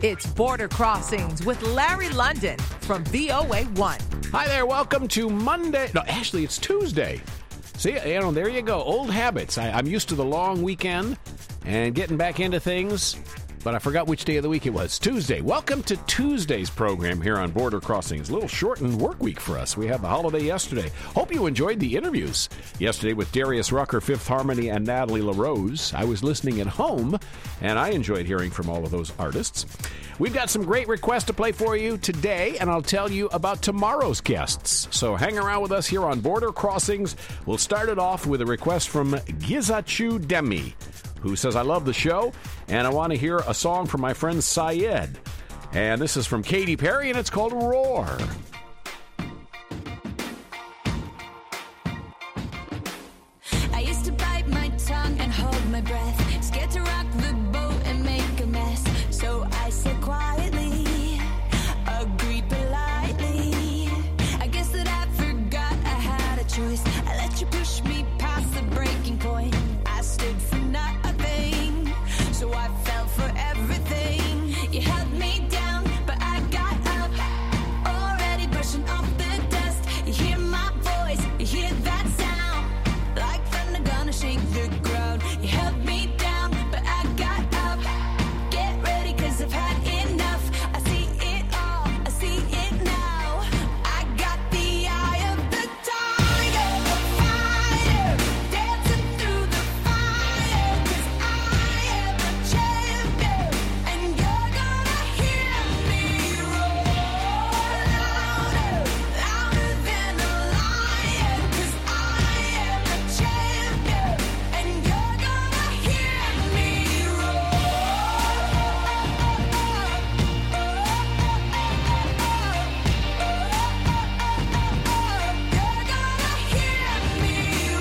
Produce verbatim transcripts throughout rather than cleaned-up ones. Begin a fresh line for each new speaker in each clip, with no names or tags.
It's Border Crossings with Larry London from V O A one.
Hi there, welcome to Monday. No, actually, it's Tuesday. See, you know, there you go. Old habits. I, I'm used to the long weekend and getting back into things, but I forgot which day of the week it was. Tuesday. Welcome to Tuesday's program here on Border Crossings. A little shortened work week for us. We had the holiday yesterday. Hope you enjoyed the interviews yesterday with Darius Rucker, Fifth Harmony, and Natalie LaRose. I was listening at home, and I enjoyed hearing from all of those artists. We've got some great requests to play for you today, and I'll tell you about tomorrow's guests. So hang around with us here on Border Crossings. We'll start it off with a request from Gizachu Demi, who says, I love the show, and I want to hear a song from my friend Syed. And this is from Katy Perry, and it's called Roar.
I used to bite my tongue and hold my breath, scared to rock the boat and make a mess. So I said quietly, agreed politely. I guess that I forgot I had a choice. I let you push me past the breaking point. I stood for nothing, so I fell for everything. You held me down, but I got up, already brushing off the dust. You hear my voice, you hear that sound, like thunder gonna shake the ground. You held me down, but I got up. Get ready, cause I've had enough. I see it all, I see it now. I got the eye of the tiger, fighter, dancing through the fire. Cause I am a champion, and you're gonna hear me roar louder, louder than a lion. Cause I am a champion, and you're gonna hear me roar. You're gonna hear me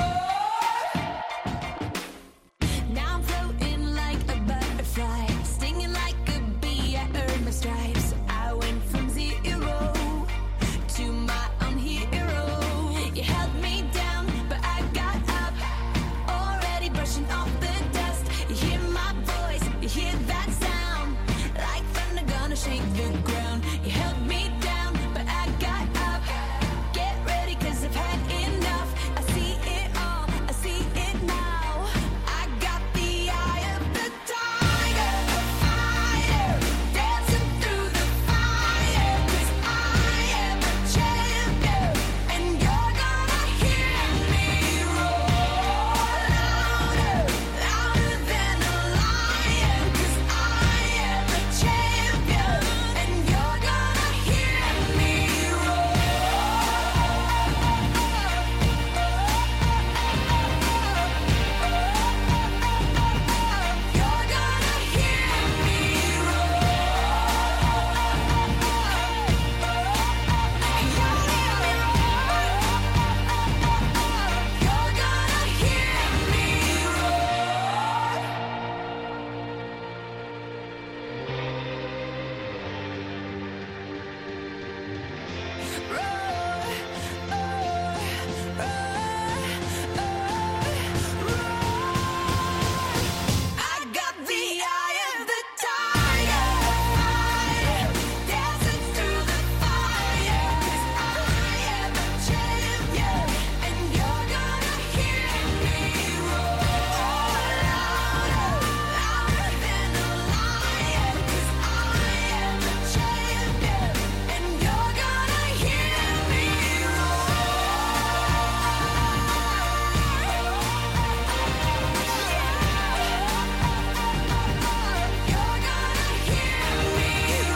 roar. Now I'm floating like a butterfly, stinging like a bee. I earned my stripes. I went from zero to my own hero. You held me down, but I got up, already brushing off the dust. You hear my voice, you hear that sound, like thunder gonna shake the ground. You held me down, but I got up. Get ready, cause I've had enough. I see it all, I see it now. I got the eye of the tiger, fighter, dancing through the fire. Cause I am a champion, and you're gonna hear me roar louder, louder than a lion. Cause I am a champion, and you're gonna hear me roar. You're gonna hear me You're gonna hear me roar. I got the eye of the tiger, fighter, dancing through the fire. Cause I am a champion, and you're gonna hear me roar louder, louder than a lion. Cause I am a champion, and you're gonna hear me You're gonna hear me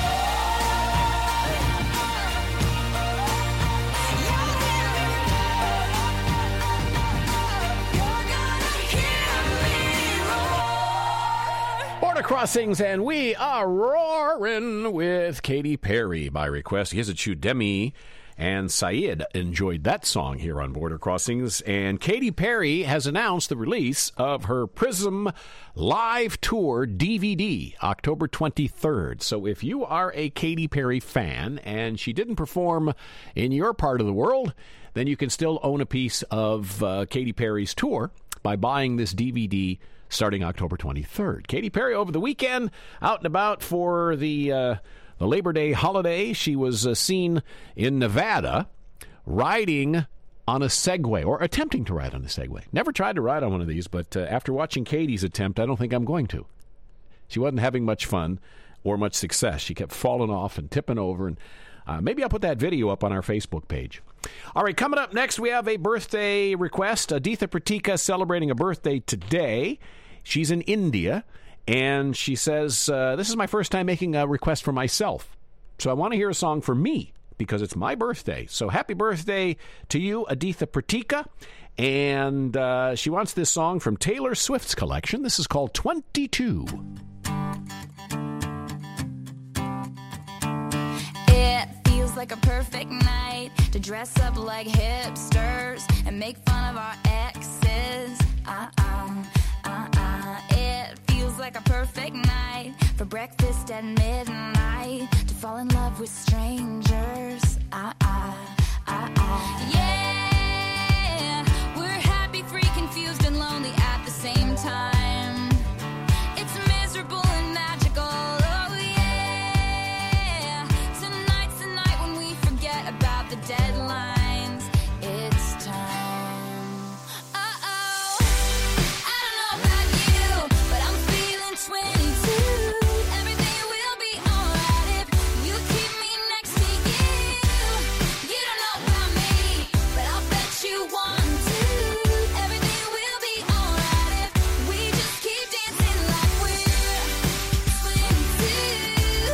You're gonna hear me roar.
Border Crossings, and we are roaring with Katy Perry by request. Gizachu Demi and Syed enjoyed that song here on Border Crossings. And Katy Perry has announced the release of her Prism Live Tour D V D, October twenty-third. So if you are a Katy Perry fan and she didn't perform in your part of the world, then you can still own a piece of uh, Katy Perry's tour by buying this D V D starting October twenty-third. Katy Perry over the weekend, out and about for the uh, the Labor Day holiday. She was uh, seen in Nevada riding on a Segway, or attempting to ride on a Segway. Never tried to ride on one of these, but uh, after watching Katie's attempt, I don't think I'm going to. She wasn't having much fun or much success. She kept falling off and tipping over, and uh, maybe I'll put that video up on our Facebook page. All right, coming up next, we have a birthday request. Aditha Pratika celebrating a birthday today. She's in India, and she says, uh, this is my first time making a request for myself, so I want to hear a song for me, because it's my birthday. So happy birthday to you, Aditha Pratika. And uh, she wants this song from Taylor Swift's collection. This is called twenty-two.
It feels like a perfect night to dress up like hipsters and make fun of our exes. Uh-uh, uh-uh. It feels like a perfect night for breakfast at midnight, to fall in love with strangers. Uh-uh, uh-uh. Yeah, we're happy, free, confused, and lonely at the same time. It's miserable and magical. Oh yeah, tonight's the night when we forget about the deadlines. It's time. Uh-oh, I don't know about you, but I'm feeling twenty-two. Everything will be alright if you keep me next to you. You don't know about me, but I'll bet you want to. Everything will be alright if we just keep dancing like we're twenty-two.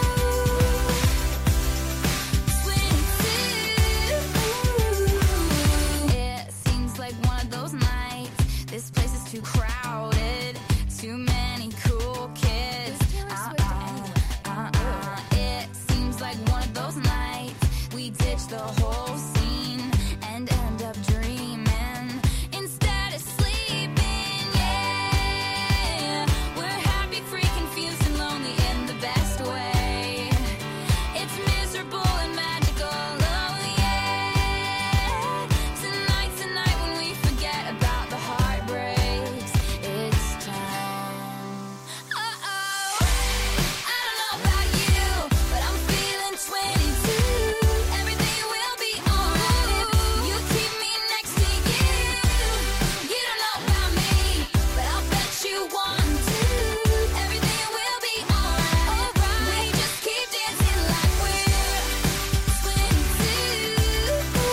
twenty-two. It seems like one of those nights. This place is too crowded, too many cool kids. Uh-uh, uh-uh. It seems like one of those nights we ditch the whole scene and end up dreaming instead of sleeping. Yeah, we're happy, free, confused, and lonely in the best way. It's miserable and magical. Oh yeah, tonight's the night when we forget about the heartbreaks. It's time. Uh-oh, I don't know about you, but I'm feeling twenty-two. Everything will be alright if you keep me next to you. You don't know about me, but I'll bet you want to. Everything will be alright. We just keep dancing like we're twenty-two.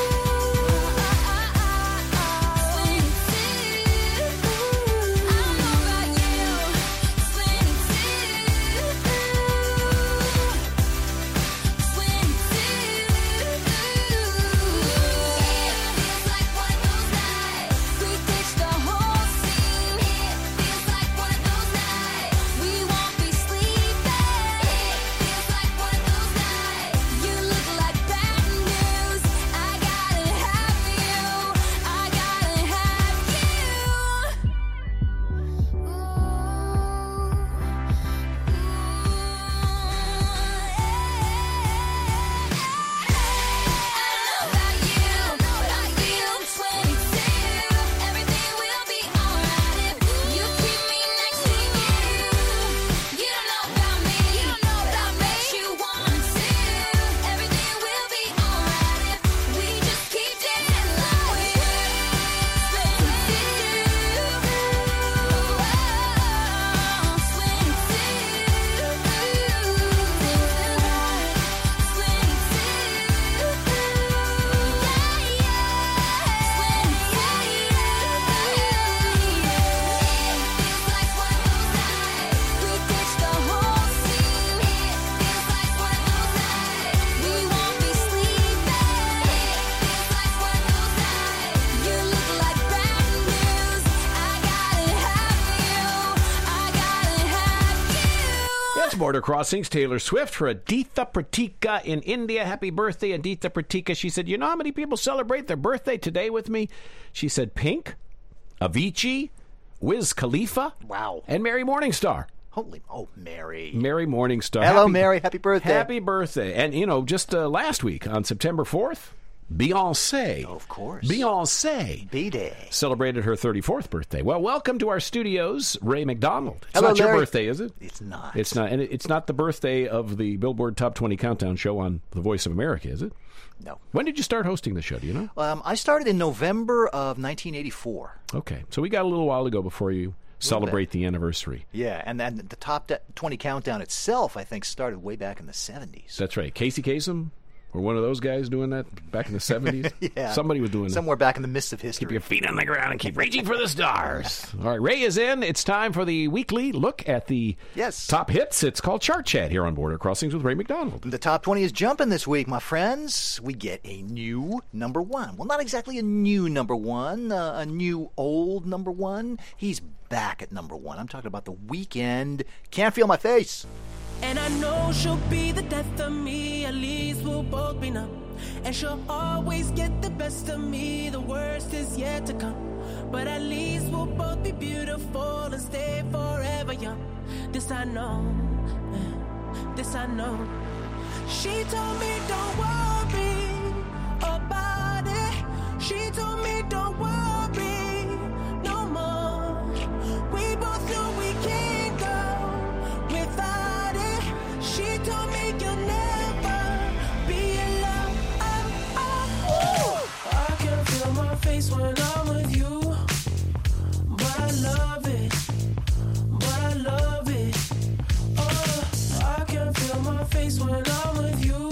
twenty-two. I don't know about you.
Border Crossings, Taylor Swift for Aditha Pratika in India. Happy birthday, Aditha Pratika. She said, you know how many people celebrate their birthday today with me? She said Pink, Avicii, Wiz Khalifa,
Wow.
and Mary Morningstar.
Holy, oh, Mary.
Mary Morningstar.
Hello,
Happy-
Mary. Happy birthday.
Happy birthday. And, you know, just uh, last week on September fourth, Beyonce.
Of course.
Beyonce.
B-Day.
Celebrated her thirty-fourth birthday. Well, welcome to our studios, Ray McDonald. It's
Hello,
not your
Larry.
birthday, is it?
It's not.
It's not. And it- it's not the birthday of the Billboard Top twenty Countdown show on The Voice of America, is it?
No.
When did you start hosting the show, do you know?
Um, I started in November of nineteen eighty-four.
Okay. So we got a little while to go before you celebrate the anniversary.
Yeah, and then the top de- twenty countdown itself, I think, started way back in the seventies.
That's right. Casey Kasem? Or one of those guys doing that back in the seventies?
Yeah.
Somebody was doing that.
Somewhere back in the midst of
Keep
history.
your feet on the ground and keep reaching for the stars. All right, Ray is in. It's time for the weekly look at the
Yes.
top hits. It's called Chart Chat here on Border Crossings with Ray McDonald.
The top twenty is jumping this week, my friends. We get a new number one. Well, not exactly a new number one, uh, a new old number one. He's back at number one. I'm talking about The Weeknd. Can't Feel My Face.
And I know she'll be the death of me, at least we'll both be numb. And she'll always get the best of me, the worst is yet to come. But at least we'll both be beautiful and stay forever young. This I know, eh, this I know. She told me don't worry about it. She told me don't worry no more. We both know we can't go without it. She told me you'll never be alone. Oh, oh. I can feel my face when I'm with you, but I love it, but I love it. Oh, I can feel my face when I'm with you,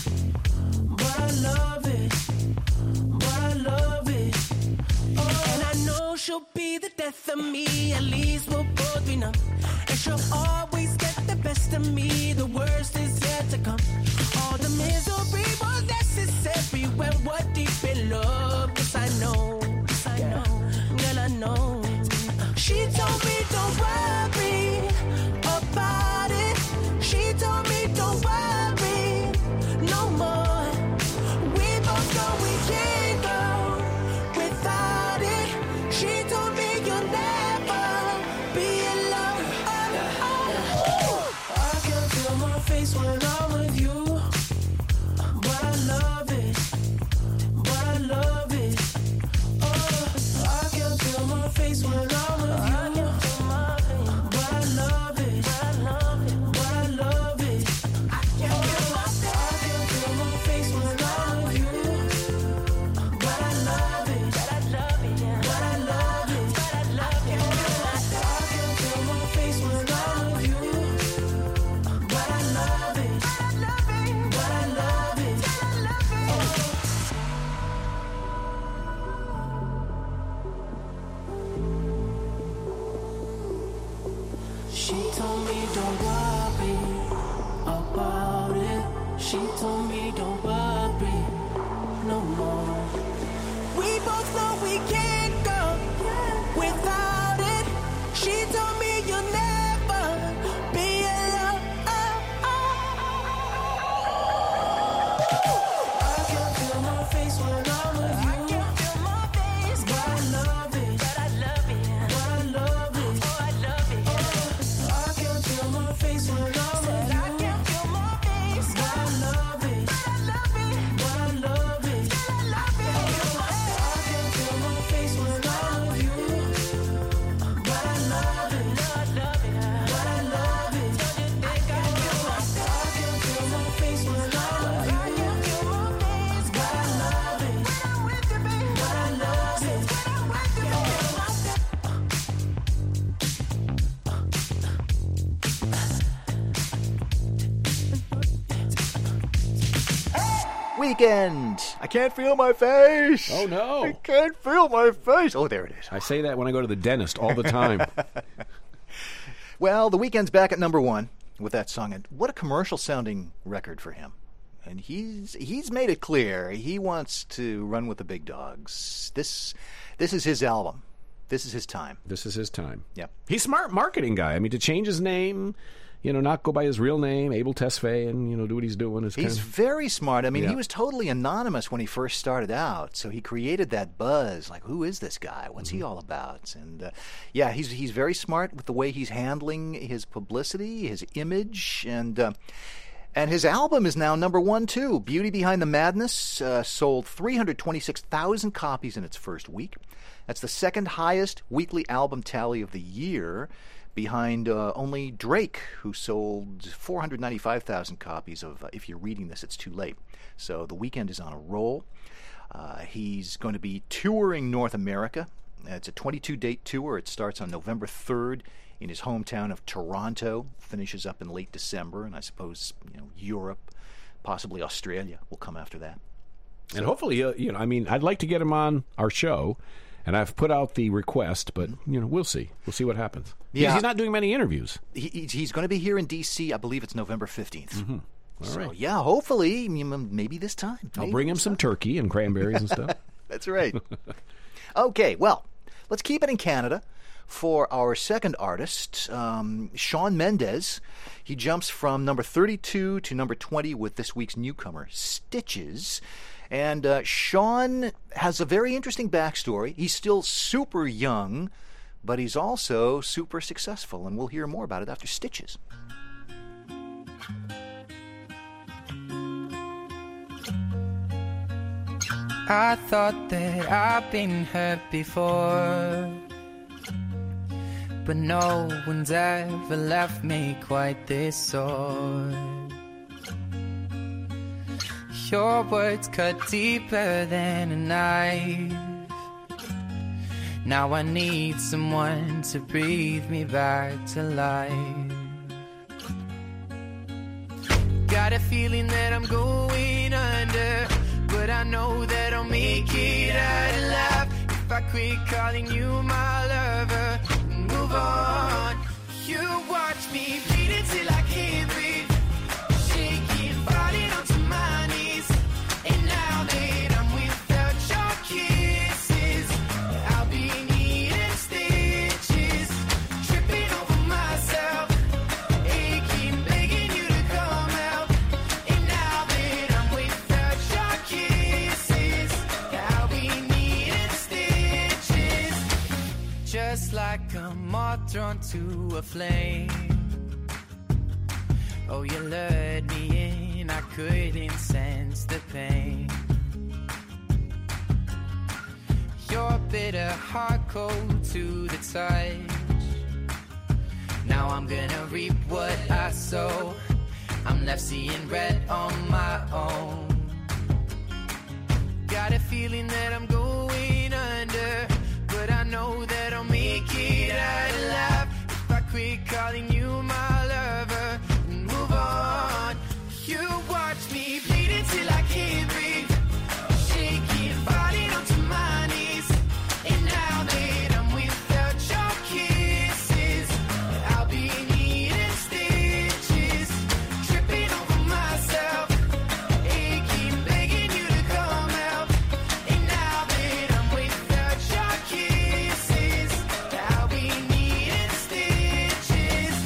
but I love it, but I love it. Oh, and I know she'll be the death of me, at least we'll both be numb. And she'll always get the best of me, the worst is yet to come. All the misery was necessary when we're deep in love. Cause I know, cause I know, girl I know. She told me don't worry about it. She told me don't worry no more. We both know we can't go without it. She told me you'll never be alone. Oh, oh, oh. I can feel my face when I'm with you, but I love it, but I love it. Oh, I can feel my face when I'm with you, but I love it, but I love it. I can feel my face when I'm with you, but I love it, but I love it, but I love it, but I love it. I can feel my face when I'm with you, but I love it, but I love it, but I love it, but I love it. She told me don't worry about it. She told me don't worry no more. We both know we can't go without it. She told me you'll never be alone. I can feel my face when I'm with you. I can feel my face, but I love it, but I love it, but I love it. Oh, I love it. I can feel my face when I'm with you. I can feel my face, but I love it, but I love it, but I love it, but I love it. I can feel my face when I'm with you, but I love it, but I love it, but I love it. I can feel my, I can feel my face when I'm with you. I can feel my face, but I love it, when I'm with you, baby, but I love it, when I'm with you, baby.
Weekend. I can't feel my face.
Oh, no.
I can't feel my face. Oh, there it is.
I say that when I go to the dentist all the time.
Well, The Weeknd's back at number one with that song, and what a commercial-sounding record for him. And he's he's made it clear he wants to run with the big dogs. This this is his album. This is his time.
This is his time.
Yep.
He's a smart marketing guy. I mean, to change his name, you know, not go by his real name, Abel Tesfaye, and, you know, do what he's doing. Is kind
He's
of,
very smart. I mean,
Yeah.
he was totally anonymous when he first started out, so he created that buzz. Like, who is this guy? What's
Mm-hmm.
he all about? And uh, yeah, he's he's very smart with the way he's handling his publicity, his image, and uh, And his album is now number one, too. Beauty Behind the Madness uh, sold three hundred twenty-six thousand copies in its first week. That's the second highest weekly album tally of the year, behind uh, only Drake, who sold four hundred ninety-five thousand copies of uh, If You're Reading This, It's Too Late. So The Weeknd is on a roll. Uh, he's going to be touring North America. It's a twenty-two date tour. It starts on November third in his hometown of Toronto, finishes up in late December, and I suppose you know Europe, possibly Australia will come after that.
So, and hopefully, uh, you know, I mean, I'd like to get him on our show, and I've put out the request, but you know, we'll see. We'll see what happens.
Yeah.
He's, he's not doing many interviews.
He, he's going to be here in D C. I believe it's November fifteenth.
Mm-hmm. All
so,
right.
yeah, hopefully, maybe this time.
I'll
maybe
bring him some
time.
turkey and cranberries and stuff.
That's right. Okay, well, let's keep it in Canada. For our second artist, um, Shawn Mendes, he jumps from number thirty-two to number twenty with this week's newcomer, Stitches. And uh, Shawn has a very interesting backstory. He's still super young, but he's also super successful, and we'll hear more about it after Stitches.
I thought that I've been hurt before, but no one's ever left me quite this sore. Your words cut deeper than a knife. Now I need someone to breathe me back to life. Got a feeling that I'm going under, but I know that I'll make it out alive if I quit calling you my lover and move on. You watch me bleed until I can't breathe, shaking, falling onto my knees. And now that I'm without your kisses, I'll be needing stitches, tripping over myself, aching, begging you to come out. And now that I'm without your kisses, I'll be needing stitches, just like a moth drawn to a flame. Oh, you lured me in, I couldn't sense the pain. Your bitter heart cold to the touch. Now I'm gonna reap what I sow. I'm left seeing red on my own. Got a feeling that I'm going under, but I know that I'll make it out alive if I quit calling you my lover and move on. You watch me bleed until I can't breathe, shaking, falling onto my knees. And now that I'm without your kisses, I'll be needing stitches, tripping over myself, aching, begging you to come out. And now that I'm without your kisses, I'll be needing stitches.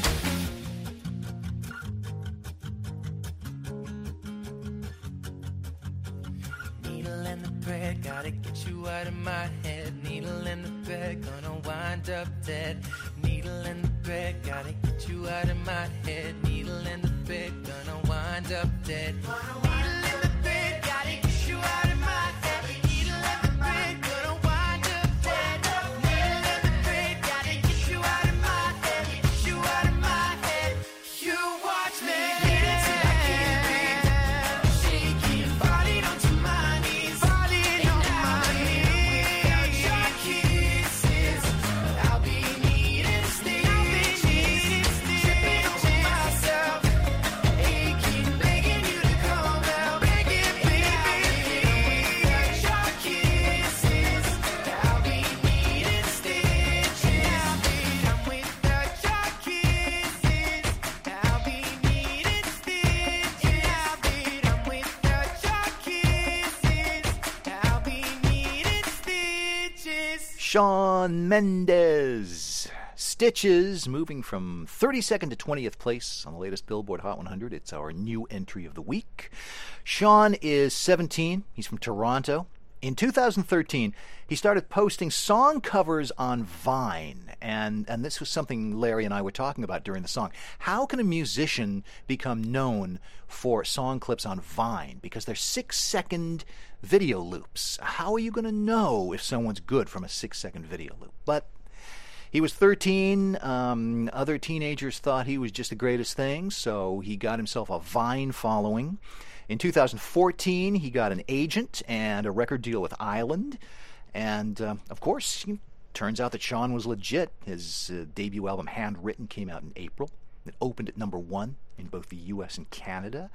Needle and the thread, gotta get you out of my head. Needle and the thread, gonna wind up dead. Needle and the thread, gotta get you out of my head. Needle and the thread, gonna wind up dead. Needle and the thread, gotta get you out of my head. Needle and the thread, gonna wind up dead. Needle and the thread, gotta get you out of my head. Get you out of my head. You watch me bleed until I can't breathe, shaking, falling onto my knees, falling on my knees. Without your kisses, I'll be needing stitches, tripping over myself, aching, begging you to come out, begging, begging. Without your kisses, I'll be needing stitches. I'm without your kisses, I'll be needing stitches. I'm without your kisses, I'll be needing stitches.
Shawn Mendes. Stitches, moving from thirty-second to twentieth place on the latest Billboard Hot one hundred. It's our new entry of the week. Shawn is seventeen. He's from Toronto. In two thousand thirteen, he started posting song covers on Vine, and, and this was something Larry and I were talking about during the song. How can a musician become known for song clips on Vine? Because they're six-second video loops. How are you going to know if someone's good from a six-second video loop? But he was thirteen. Um, other teenagers thought he was just the greatest thing, so he got himself a Vine following. In two thousand fourteen, he got an agent and a record deal with Island. And, uh, of course, it turns out that Sean was legit. His uh, debut album, Handwritten, came out in April. It opened at number one in both the U S and Canada.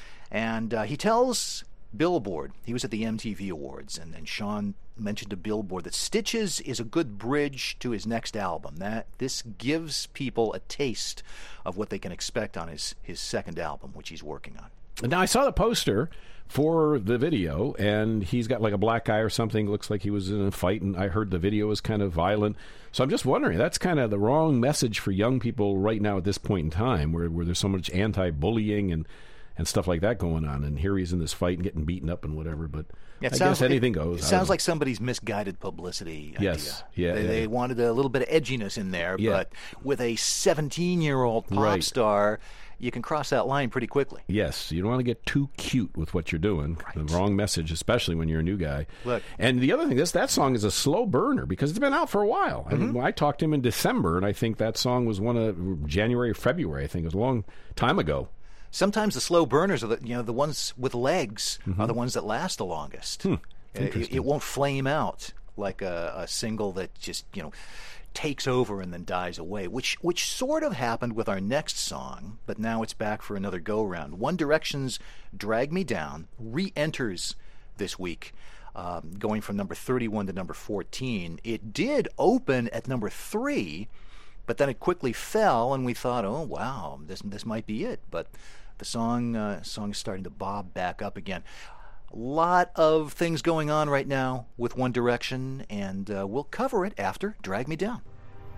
And uh, he tells Billboard, he was at the M T V Awards, and, and Sean mentioned to Billboard that Stitches is a good bridge to his next album. That this gives people a taste of what they can expect on his, his second album, which he's working on.
Now, I saw the poster for the video, and he's got like a black eye or something. Looks like he was in a fight, and I heard the video was kind of violent. So I'm just wondering, that's kind of the wrong message for young people right now at this point in time, where, where there's so much anti-bullying and, and stuff like that going on. And here he's in this fight and getting beaten up and whatever. But
yeah,
I
sounds,
guess anything
it,
goes.
It sounds like somebody's misguided publicity idea.
Yes, yeah,
they,
yeah.
they wanted a little bit of edginess in there,
Yeah.
but with a seventeen-year-old pop
Right.
star, you can cross that line pretty quickly.
Yes, you don't want to get too cute with what you're doing.
Right.
The wrong message, especially when you're a new guy.
Look.
And the other thing, this that song is a slow burner because it's been out for a while.
Mm-hmm.
I mean, I talked to him in December, and I think that song was one of January or February. I think it was a long time ago.
Sometimes the slow burners are the you know the ones with legs are the ones that last the longest.
Hmm.
It,
Interesting.
it won't flame out like a, a single that just you know takes over and then dies away, which which sort of happened with our next song, but now it's back for another go-round. One Direction's Drag Me Down re-enters this week, um, going from number thirty-one to number fourteen. It did open at number three, but then it quickly fell, and we thought, oh, wow, this this might be it. But the song, uh, song is starting to bob back up again. A lot of things going on right now with One Direction, and uh, we'll cover it after Drag Me Down.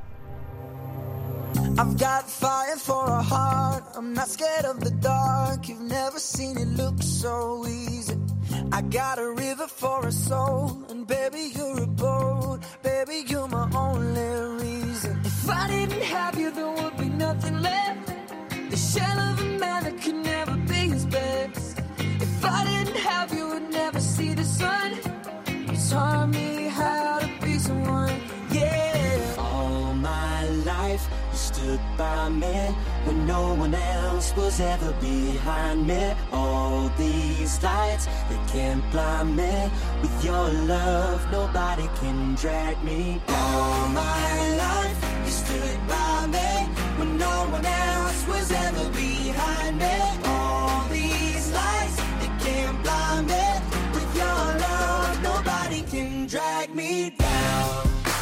I've got fire for a heart. I'm not scared of the dark. You've never seen it look so easy. I got a river for a soul, and baby, you're a boat. Baby, you're my only reason. If I didn't have you, there would be nothing left. The shell of a man that could never be his best. If I didn't have you, would never see the sun. You taught me how to be someone, yeah.
All my life, you stood by me when no one else was ever behind me. All these lights, they can't blind me. With your love, nobody can drag me down. All my life, you stood by me when no one else was ever behind me. All these lights, they can't blind me. With your love, nobody can drag me down.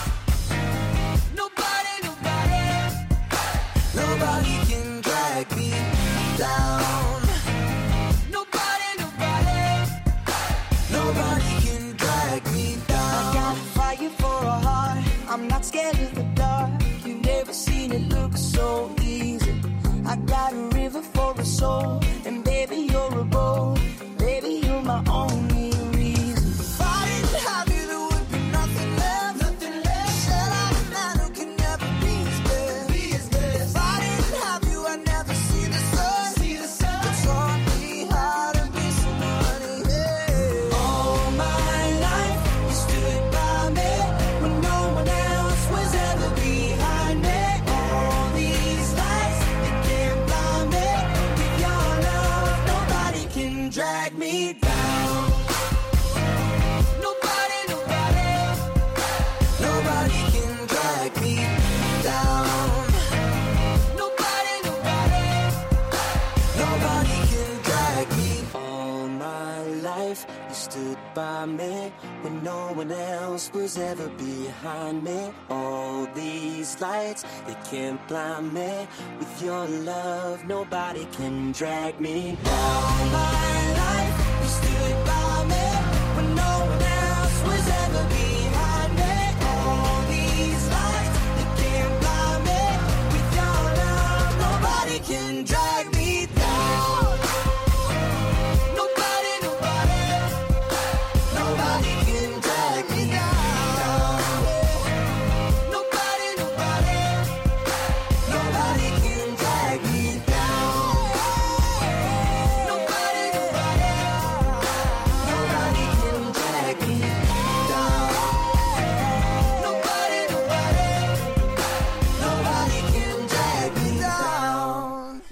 Nobody, nobody, nobody can drag me down. Nobody, nobody, nobody can drag me down. I got fire for a heart. I'm not scared of the dark. You've never seen it look so easy. I got a river for a soul, and baby, you're a boat. Baby, you're my only reason. If I didn't have you, there would be nothing left. Nothing left. Shell out a man who can never be his best. Be his best. If I didn't have you, I'd never see the sun. See the sun. You taught me how to be somebody. Yeah.
All my life, you stood by me when no one else was ever behind me. All these lights, they can't blind me. With your love, nobody can drag me down.
Nobody, nobody, nobody can drag me down. Nobody, nobody, nobody can drag me.
All my life, you stood by me when no one else was ever behind me. All these lights, they can't blind me. With your love, nobody can drag me down.
All my life, you stood by me when no one else was ever behind me. All these lights, they can't blind me. With your love, nobody can drag me down. Nobody, nobody, nobody can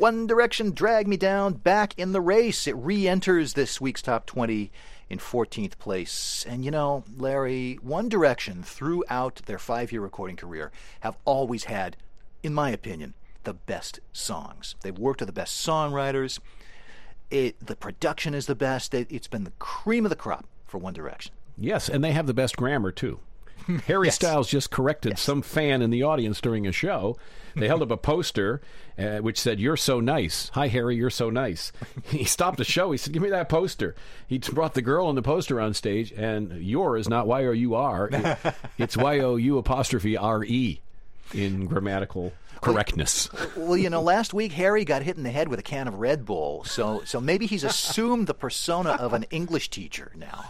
One Direction, Drag Me Down, back in the race. It re-enters this week's top twenty in fourteenth place. And you know, Larry, One Direction, throughout their five-year recording career, have always had, in my opinion, the best songs. They've worked with the best songwriters. It, the production is the best. It, it's been the cream of the crop for One Direction.
Yes, and they have the best grammar, too. Harry
Yes.
Styles just corrected
Yes.
some fan in the audience during a show. They held up a poster uh, which said, "You're so nice. Hi, Harry, you're so nice." He stopped the show. He said, "Give me that poster." He brought the girl on the poster on stage, and "your" is not Y O U R. It, it's Y O U apostrophe R E in grammatical correctness.
Well, you know, last week Harry got hit in the head with a can of Red Bull, so so maybe he's assumed the persona of an English teacher now.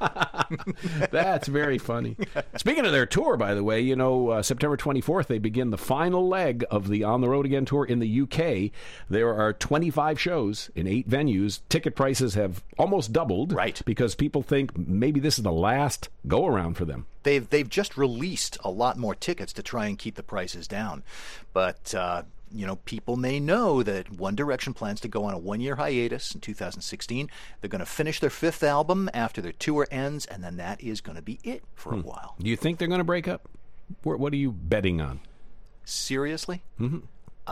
That's very funny. Speaking of their tour, by the way, you know, uh, September twenty-fourth, they begin the final leg of the On the Road Again tour in the U K. There are twenty-five shows in eight venues. Ticket prices have almost doubled.
Right.
Because people think maybe this is the last go-around for them.
They've they've just released a lot more tickets to try and keep the prices down, but uh, you know, people may know that One Direction plans to go on a one-year hiatus in two thousand sixteen. They're going to finish their fifth album after their tour ends, and then that is going to be it for
Hmm.
a while.
Do you think they're going to break up? What what are you betting on?
Seriously,
Mm-hmm.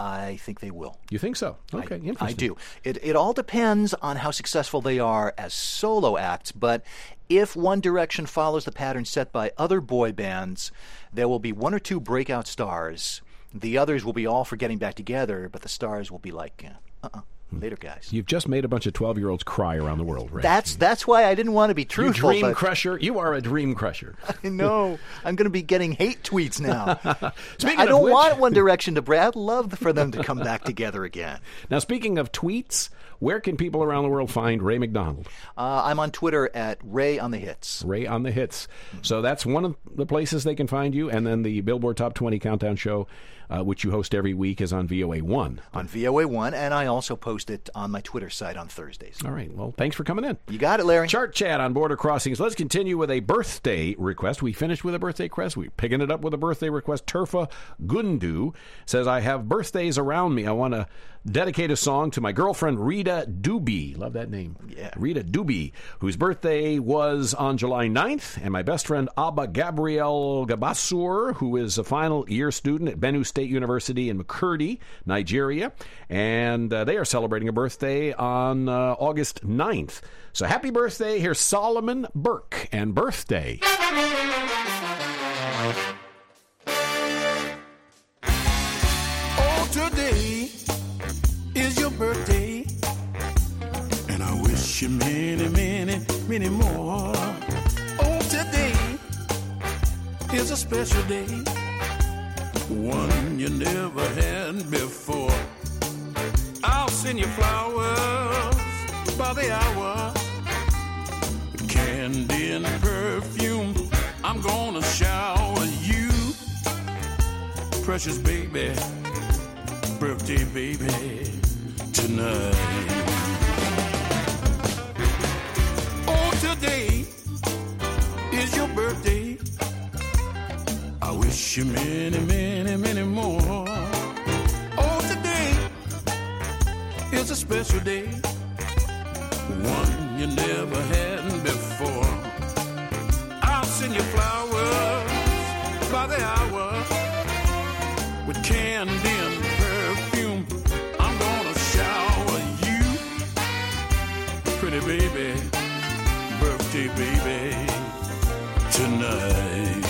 I think they will.
You think so? Okay,
I,
interesting.
I do. It it all depends on how successful they are as solo acts, but if One Direction follows the pattern set by other boy bands, there will be one or two breakout stars. The others will be all for getting back together, but the stars will be like, uh, uh-uh, later, guys.
You've just made a bunch of twelve-year-olds cry around the world, Ray.
That's that's why I didn't want to be
you
truthful.
dream
but
crusher. You are a dream crusher.
I know. I'm going to be getting hate tweets now.
Speaking
I
of
don't
which-
want One Direction to break. I'd love for them to come back together again.
Now, speaking of tweets, where can people around the world find Ray McDonald?
Uh, I'm on Twitter at Ray on the Hits.
Ray on the Hits. So that's one of the places they can find you. And then the Billboard Top twenty Countdown Show, uh, which you host every week, is on V O A one.
On V O A one, and I also post it on my Twitter site on Thursdays.
All right. Well, thanks for coming in.
You got it, Larry.
Chart chat on Border Crossings. Let's continue with a birthday request. We finished with a birthday request. We're picking it up with a birthday request. Turfa Gundu says, "I have birthdays around me. I want to dedicate a song to my girlfriend, Rita Doobie." Love that name.
Yeah.
Rita Doobie, whose birthday was on July ninth. And my best friend, Abba Gabriel Gabassur, who is a final year student at Benue State University in Makurdi, Nigeria. And uh, they are celebrating a birthday on uh, August ninth. So happy birthday. Here's Solomon Burke and Birthday.
Oh, today is your birthday, and I wish you many, many, many more. Oh, today is a special day, one you never had before. I'll send you flowers by the hour, with candy and perfume. I'm gonna shower you, precious baby, birthday baby, tonight. Oh, today is your birthday. I wish you many, many, many more. Oh, today is a special day, one you never had before. I'll send you flowers by the hour, with candy and perfume. I'm gonna shower you, pretty baby, birthday baby, tonight.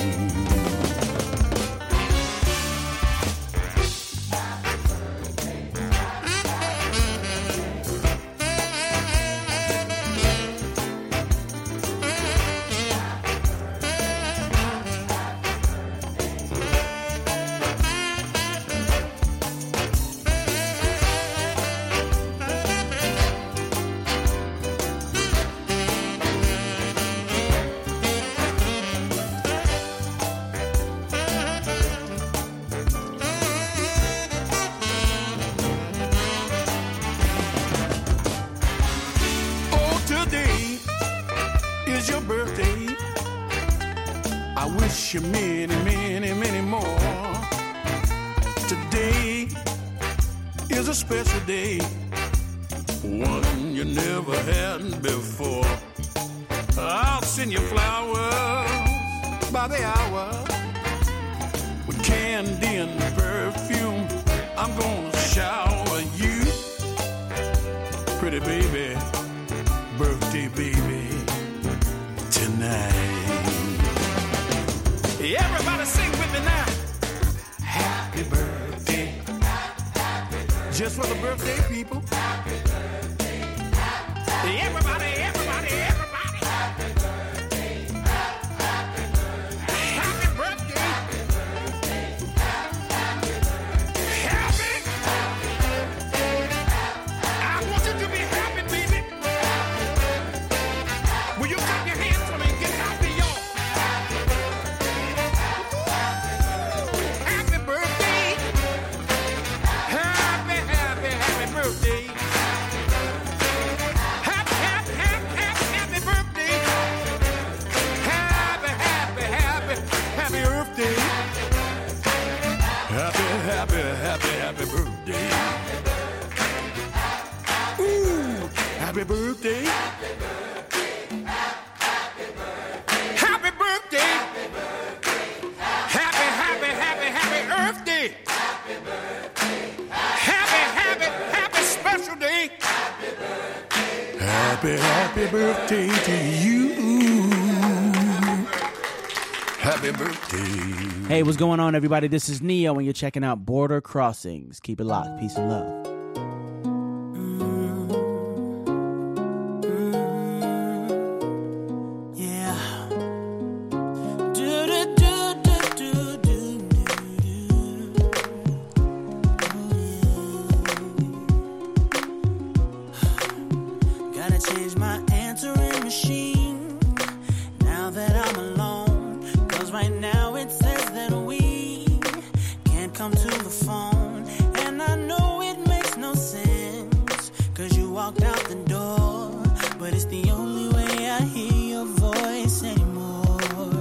Oh, today is your birthday. I wish you many, many, many more. Today is is a special day, one you never had before. I'll send you flowers by the hour with candy and perfume. I'm gonna shower you, pretty baby, birthday baby, tonight. Everybody sing with me now. Happy birthday. Just for the birthday people. Happy birthday. Everybody, everybody, everybody. Happy birthday. Happy birthday. Happy. I want you to be happy, baby. Will you clap your hands for me and get happy, y'all? Happy birthday. Happy, happy, happy birthday. Happy, happy, happy, happy, happy birthday. Happy, happy, happy, happy birthday. Happy, happy, happy, happy birthday. Ooh, happy birthday. Happy birthday. Happy, happy, happy, happy Earth Day. Happy, happy, happy special day. Happy, happy birthday to you. Happy birthday.
Hey, what's going on, everybody? This is Neo, and you're checking out Border Crossings. Keep it locked. Peace and love.
Yeah. Do-do-do-do-do-do-do. Gotta change my answering machine now that I'm alone. Cause right now it says that we can't come to the phone. And I know it makes no sense, cause you walked out the door. But it's the only way I hear your voice anymore.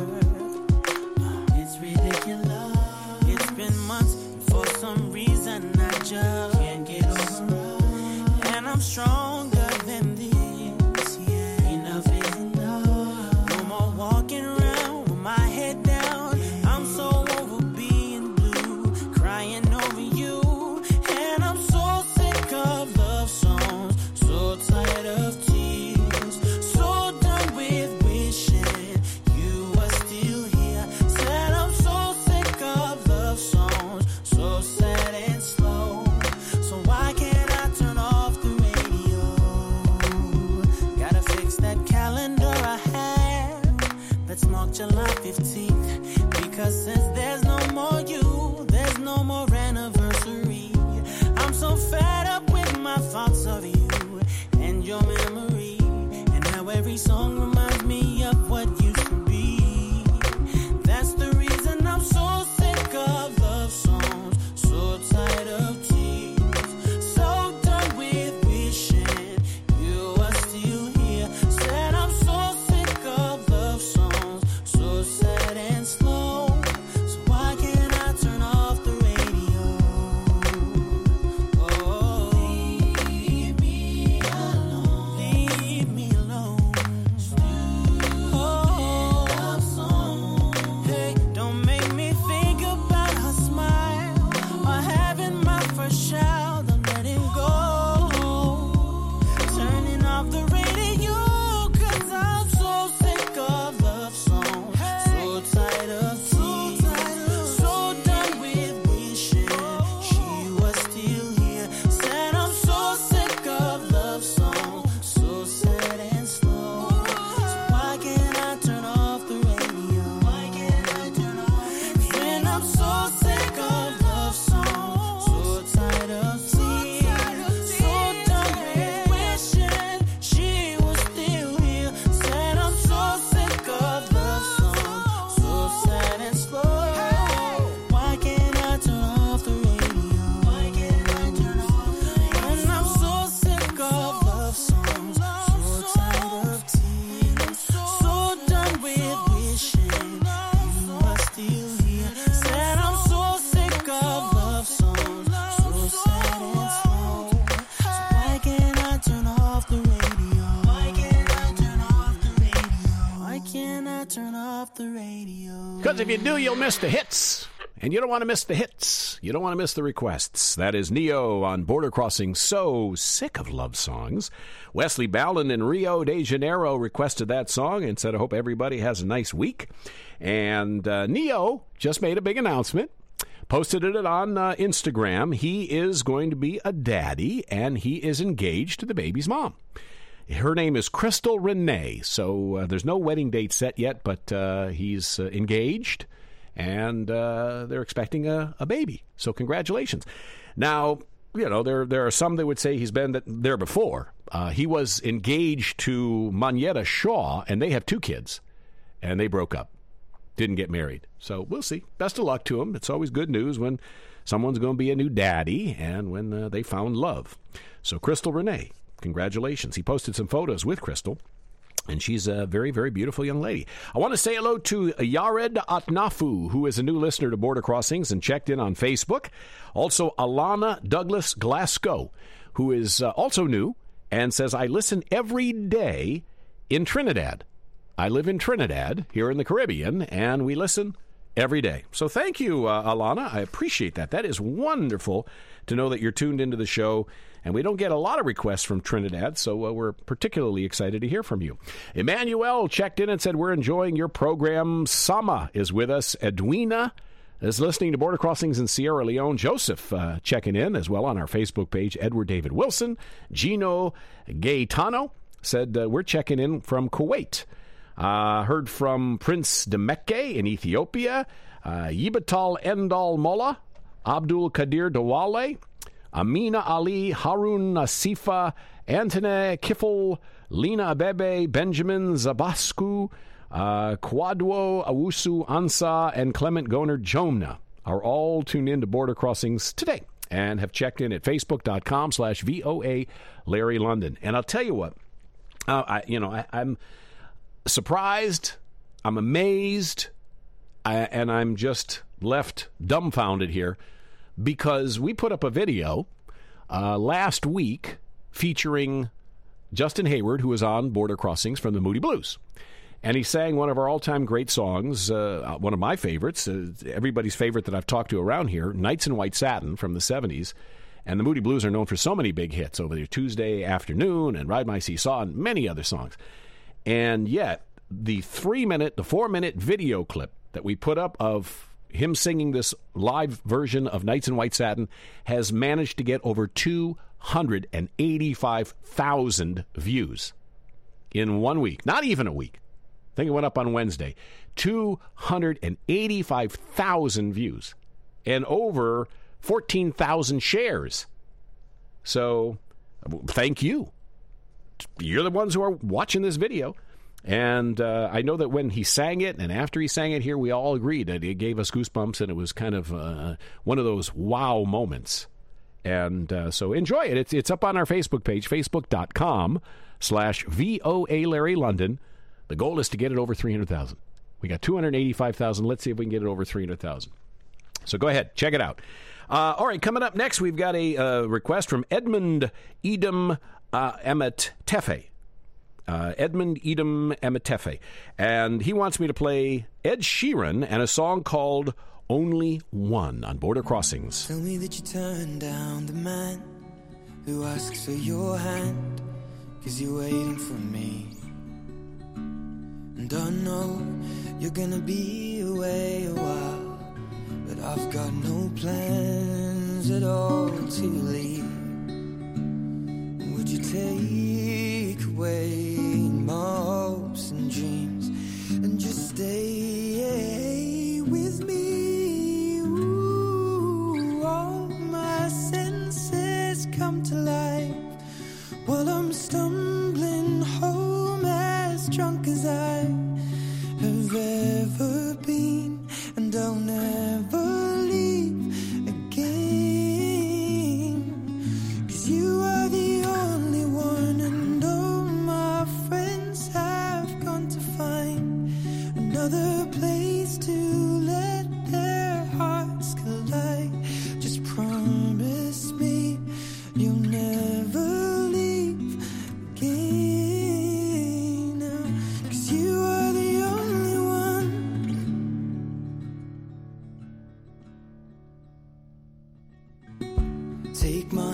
It's ridiculous. It's been months, and for some reason I just can't get over it. And I'm stronger than this, yeah. Enough is enough. No more walking around with my head down. I'm so over being blue, crying over you. And I'm so sick of love songs, so tired of tears, so done with wishing you were still here. Said I'm so sick of love songs, so sad and slow. So why can't I turn off the radio? Gotta fix that calendar I have that's marked July fifteenth. Because since there's no more you, there's no more anniversary. I'm so fed up with my thoughts of you and your memory, and how every song reminds me of what used to be. That's the reason I'm so sick of love songs, so tired of tears, so done with wishing you were still here. Said I'm so sick of love songs, so sad and slow. So why can't I turn off the radio? Oh, leave me alone. Leave me alone. So the radio.
Because if you do, you'll miss the hits. And you don't want to miss the hits. You don't want to miss the requests. That is Neo on Border Crossing. So sick of love songs. Wesley Ballin in Rio de Janeiro requested that song and said, I hope everybody has a nice week. And uh, Neo just made a big announcement. Posted it on uh, Instagram. He is going to be a daddy, and he is engaged to the baby's mom. Her name is Crystal Renee. So uh, there's no wedding date set yet, but uh, he's uh, engaged. And uh, they're expecting a, a baby. So congratulations. Now, you know, there there are some that would say he's been th- there before. Uh, he was engaged to Manetta Shaw, and they have two kids. And they broke up. Didn't get married. So we'll see. Best of luck to him. It's always good news when someone's going to be a new daddy and when uh, they found love. So Crystal Renee, congratulations. He posted some photos with Crystal. And she's a very, very beautiful young lady. I want to say hello to Yared Atnafu, who is a new listener to Border Crossings and checked in on Facebook. Also, Alana Douglas Glasgow, who is uh, also new and says, I listen every day in Trinidad. I live in Trinidad, here in the Caribbean, and we listen every day. So thank you, uh, Alana. I appreciate that. That is wonderful to know that you're tuned into the show. And we don't get a lot of requests from Trinidad, so uh, we're particularly excited to hear from you. Emmanuel checked in and said, we're enjoying your program. Sama is with us. Edwina is listening to Border Crossings in Sierra Leone. Joseph uh, checking in as well on our Facebook page. Edward David Wilson. Gino Gaetano said, uh, we're checking in from Kuwait. Uh, heard from Prince Demeke in Ethiopia. Uh, Yibatal Endal Molla. Abdul Kadir Dawale. Amina Ali, Harun Nasifa, Antone Kifel, Lina Abebe, Benjamin Zabasku, uh, Kwadwo Awusu Ansa, and Clement Goner Jomna are all tuned in to Border Crossings today and have checked in at facebook.com slash VOA Larry London. And I'll tell you what, uh, I, you know, I, I'm surprised, I'm amazed, I, and I'm just left dumbfounded here. Because we put up a video uh, last week featuring Justin Hayward, who was on Border Crossings from the Moody Blues. And he sang one of our all-time great songs, uh, one of my favorites, uh, everybody's favorite that I've talked to around here, Nights in White Satin from the seventies. And the Moody Blues are known for so many big hits over there, Tuesday Afternoon and Ride My Seesaw and many other songs. And yet, the three-minute, the four-minute video clip that we put up of him singing this live version of Nights in White Satin has managed to get over two hundred eighty-five thousand views in one week. Not even a week. I think it went up on Wednesday. two hundred eighty-five thousand views and over fourteen thousand shares. So, thank you. You're the ones who are watching this video. And uh, I know that when he sang it and after he sang it here, we all agreed that it gave us goosebumps and it was kind of uh, one of those wow moments. And uh, so enjoy it. It's, it's up on our Facebook page, facebook.com slash VOA Larry London. The goal is to get it over three hundred thousand. We got two hundred eighty-five thousand. Let's see if we can get it over three hundred thousand. So go ahead. Check it out. Uh, all right. Coming up next, we've got a uh, request from Edmund Edom uh, Emmett Tefe. Uh, Edmund Edom Emetefe, and he wants me to play Ed Sheeran and a song called Only One on Border Crossings.
Tell me that you turned down the man who asks for your hand, 'cause you're waiting for me. And I know you're gonna be away a while, but I've got no plans at all to leave. Would you take away my hopes and dreams and just stay with me? Ooh, all my senses come to life while I'm stumbling home as drunk as I have ever been, and I'll never leave again, 'cause you are the only one, and all my friends have gone to find another place to let their hearts collide. Just promise me you'll never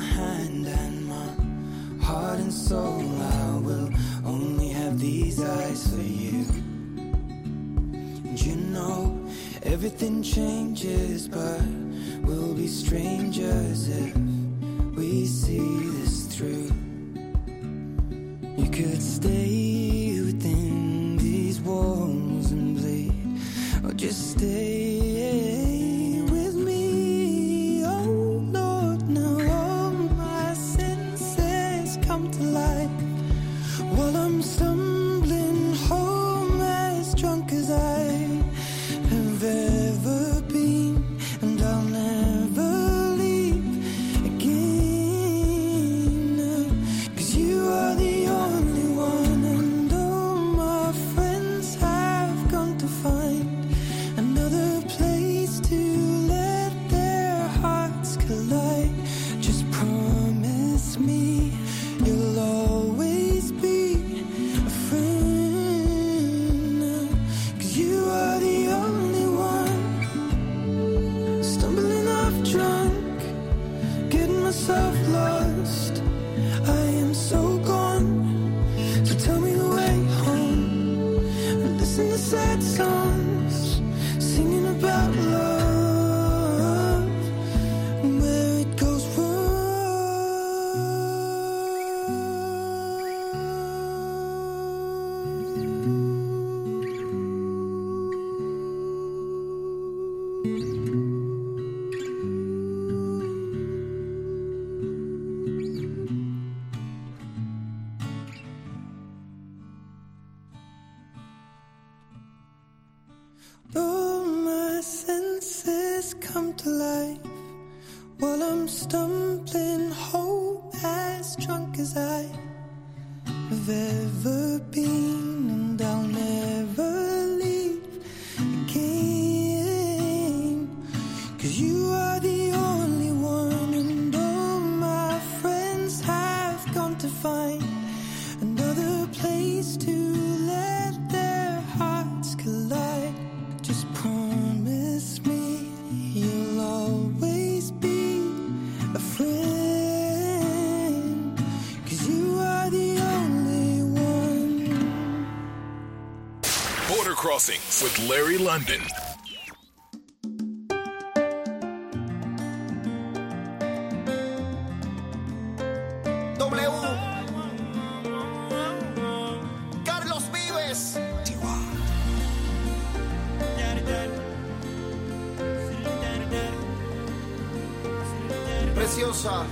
hand and my heart and soul. I will only have these eyes for you. And you know everything changes, but we'll be strangers if we see this through. You could stay within these walls and bleed, or just stay with me. Oh Lord, now all my senses come to life while I'm stumbling home as drunk as I have ever been, and I'll never leave again. 'Cause you are the only one, and all my friends have gone to find another place to let their hearts collide. Just promise me you'll always be a friend. 'Cause you are the only one. Stumbling off drunk, getting myself lost. I am so gone. So tell me the way home. And listen to sad songs, singing about love and where it goes all my senses come to life while I'm stumbling home as drunk as I have ever been, and I'll never leave again. 'Cause you are the only one, and all my friends have gone to find another place to let their hearts collide. Just promise me you'll always be a friend. 'Cause you are the only one.
Border Crossings with Larry London.
W. Carlos Vives. Preciosa.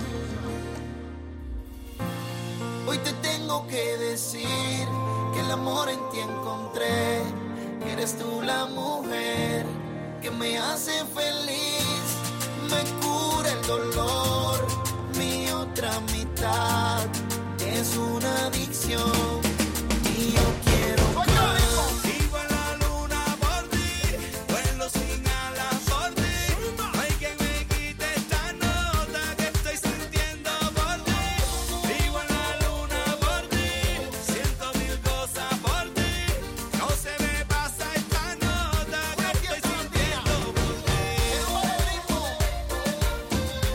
Hoy te tengo que decir que el amor en ti encontré. Que eres tú la mujer que me hace feliz, me cura el dolor. Mi otra mitad es una adicción y yo quiero más.
Vivo en la luna por ti, vuelo sin alas por ti. No hay quien me quite esta nota que estoy sintiendo por ti. Vivo en la luna por ti, siento mil cosas por ti. No se me pasa esta nota que estoy sintiendo por ti.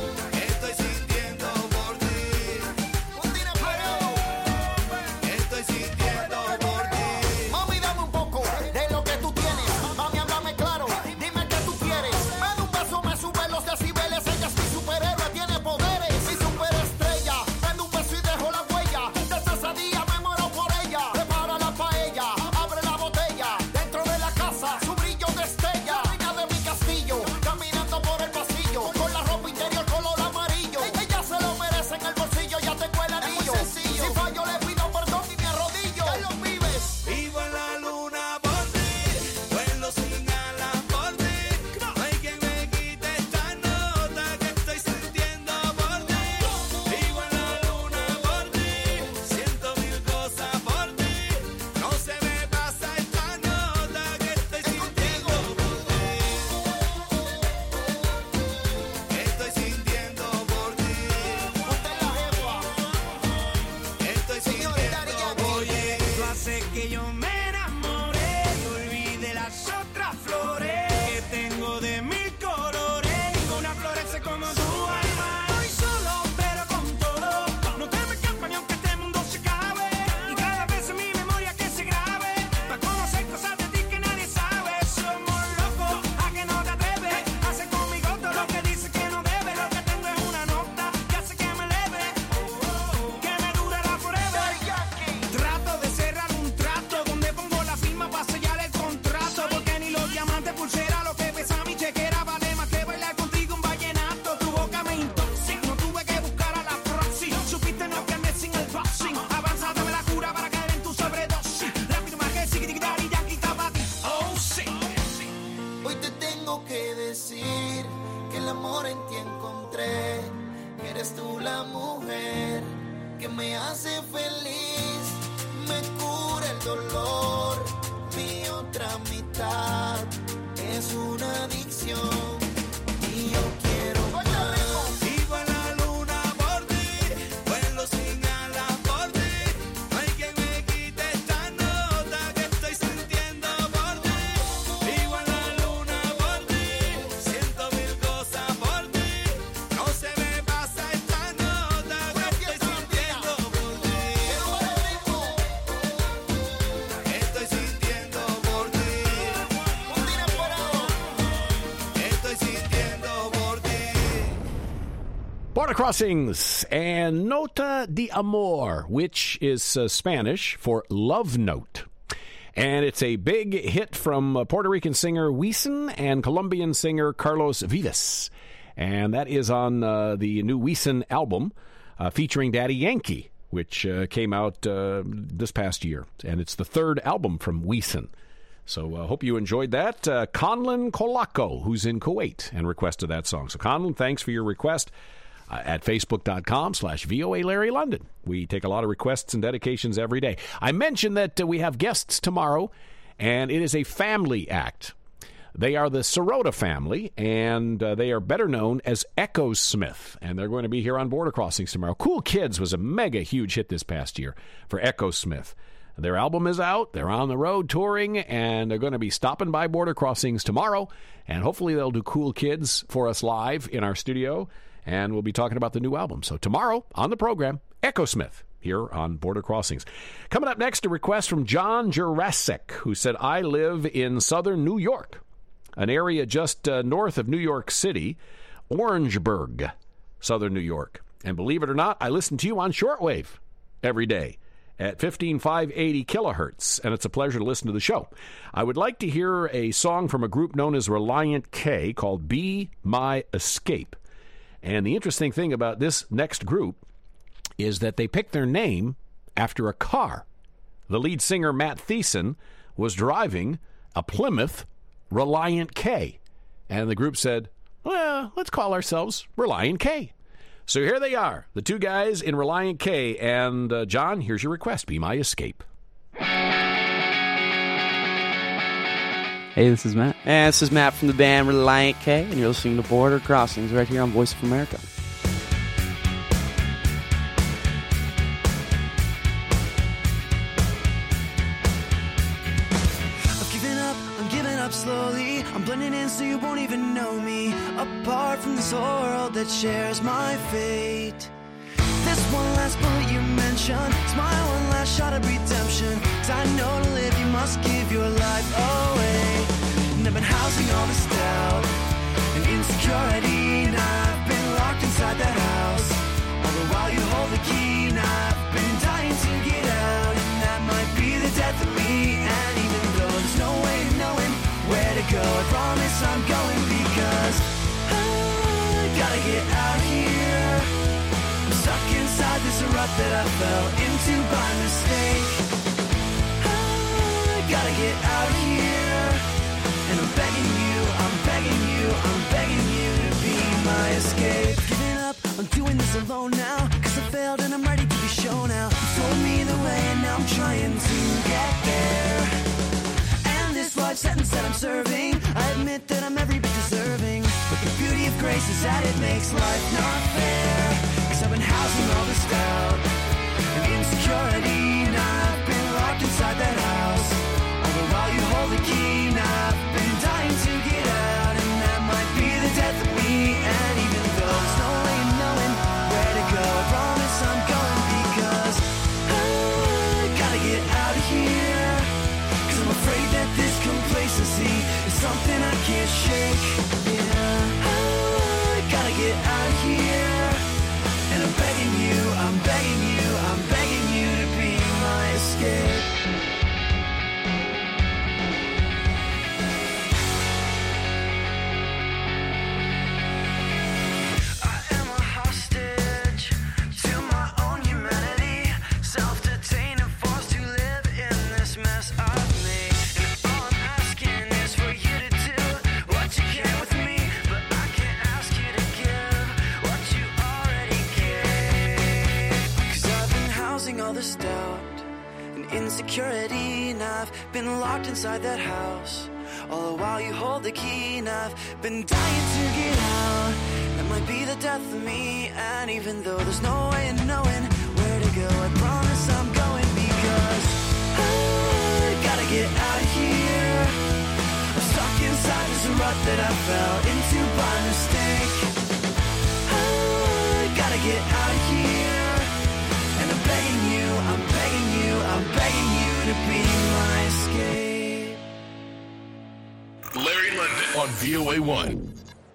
Estoy sintiendo por ti. Estoy
dolor. Mi otra mitad es una adicción y yo quiero más.
Vivo en la luna por ti, vuelo sin alas por ti. No hay quien me quite esta nota que estoy sintiendo por ti. Vivo en la luna por ti, siento mil cosas por ti. No se me pasa esta nota que estoy sintiendo por ti. Estoy sintiendo por ti. Estoy sintiendo por ti.
Border Crossings and Nota de Amor, which is uh, Spanish for love note. And it's a big hit from uh, Puerto Rican singer Wisin and Colombian singer Carlos Vives. And that is on uh, the new Wisin album uh, featuring Daddy Yankee, which uh, came out uh, this past year. And it's the third album from Wisin. So I uh, hope you enjoyed that. Uh, Conlon Colaco, who's in Kuwait, and requested that song. So Conlon, thanks for your request. Uh, at facebook.com slash VOA Larry London. We take a lot of requests and dedications every day. I mentioned that uh, we have guests tomorrow, and it is a family act. They are the Sirota family, and uh, they are better known as Echosmith, and they're going to be here on Border Crossings tomorrow. Cool Kids was a mega huge hit this past year for Echosmith. Their album is out, they're on the road touring, and they're going to be stopping by Border Crossings tomorrow, and hopefully they'll do Cool Kids for us live in our studio. And we'll be talking about the new album. So tomorrow on the program, Echosmith here on Border Crossings. Coming up next, a request from John Jurassic, who said, I live in southern New York, an area just uh, north of New York City, Orangeburg, southern New York. And believe it or not, I listen to you on shortwave every day at fifteen five eighty kilohertz, and it's a pleasure to listen to the show. I would like to hear a song from a group known as Reliant K called Be My Escape. And the interesting thing about this next group is that they picked their name after a car. The lead singer, Matt Thiessen, was driving a Plymouth Reliant K. And the group said, well, let's call ourselves Reliant K. So here they are, the two guys in Reliant K. And, uh, John, here's your request. Be My Escape.
Hey, this is Matt. And this is Matt from the band Reliant K, and you're listening to Border Crossings right here on Voice of America.
I've given up, I'm giving up slowly. I'm blending in so you won't even know me. Apart from this world that shares my fate. This one last bullet you mentioned, it's my one last shot of redemption. Cause I know to live you must give your life away. And I've been housing all this doubt and insecurity, and I've been locked inside that house. All the while you hold the key, and I've been dying to get out. And that might be the death of me. And even though there's no way of knowing where to go, I promise I'm going, because I gotta get out here. Stuck inside this rut that I fell into by mistake. I gotta get out here, and I'm begging you, I'm begging you, I'm begging you to be my escape. Giving up, I'm doing this alone now, cause I failed and I'm ready to be shown out. You told me the way and now I'm trying to get there. And this life sentence that I'm serving, I admit that I'm every bit deserving. But the beauty of grace is that it makes life not fair. I've been housing all this doubt and insecurity, and I've been locked inside that house. All the while you hold the key, and I've been dying to get out. And that might be the death of me. And even though there's no way of knowing where to go, I promise I'm going, because I gotta get out of here. Cause I'm afraid that this complacency is something I can't shake. Yeah, I gotta get out of here. And I'm begging you, I'm begging you, I'm begging you to be my escape. I am a hostage to my own humanity, self-detained and forced to live in this mess I've made. And all I'm asking is for you to do what you can with me, but I can't ask you to give what you already all this doubt and
insecurity, and I've been locked inside that house. All the while you hold the key, and I've been dying to get out. That might be the death of me, and even though there's no way of knowing where to go, I promise I'm going, because I gotta get out of here. I'm stuck inside this rut that I fell into by mistake. I gotta get out of here, and I'm begging you, I'm begging you, I'm begging you to be my escape.
Larry London on V O A one.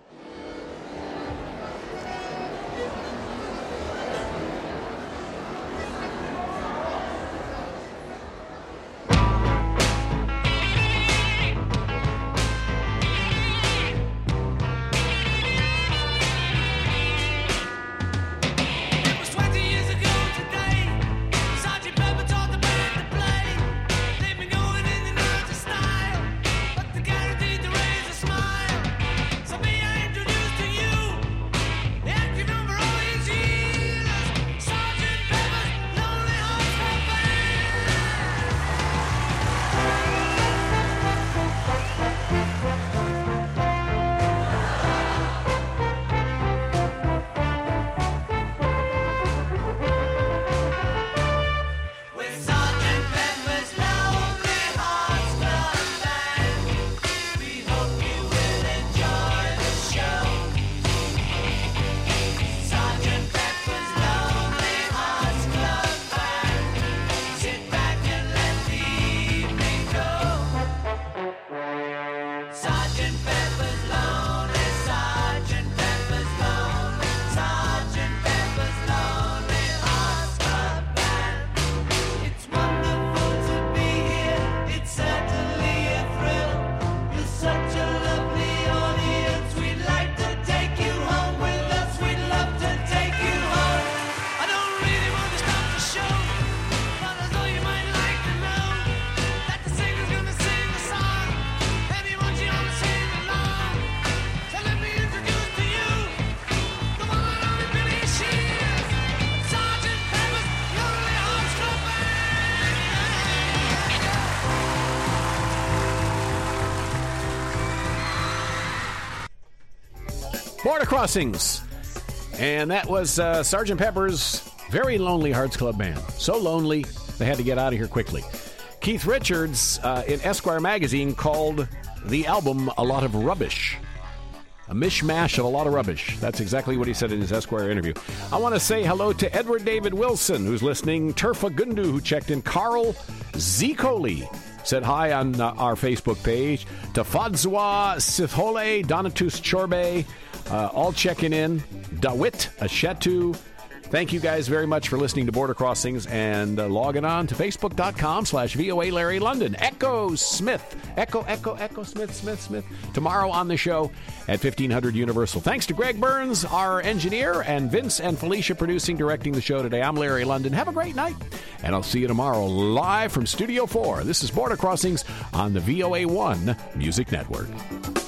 Border Crossings. And that was uh, Sergeant Pepper's Very Lonely Hearts Club Band. So lonely, they had to get out of here quickly. Keith Richards uh, in Esquire magazine called the album a lot of rubbish. A mishmash of a lot of rubbish. That's exactly what he said in his Esquire interview. I want to say hello to Edward David Wilson, who's listening. Turfa Gundu, who checked in. Carl Zicoli said hi on uh, our Facebook page. To Fadzwa Sithole, Donatus Chorbe, uh, all checking in. Dawit Ashetu. Thank you guys very much for listening to Border Crossings and uh, logging on to Facebook.com slash VOA Larry London. Echo Smith. Echo, Echo, Echo Smith, Smith, Smith. Tomorrow on the show at fifteen hundred Universal. Thanks to Greg Burns, our engineer, and Vince and Felicia producing, directing the show today. I'm Larry London. Have a great night. And I'll see you tomorrow live from Studio four. This is Border Crossings on the V O A one Music Network.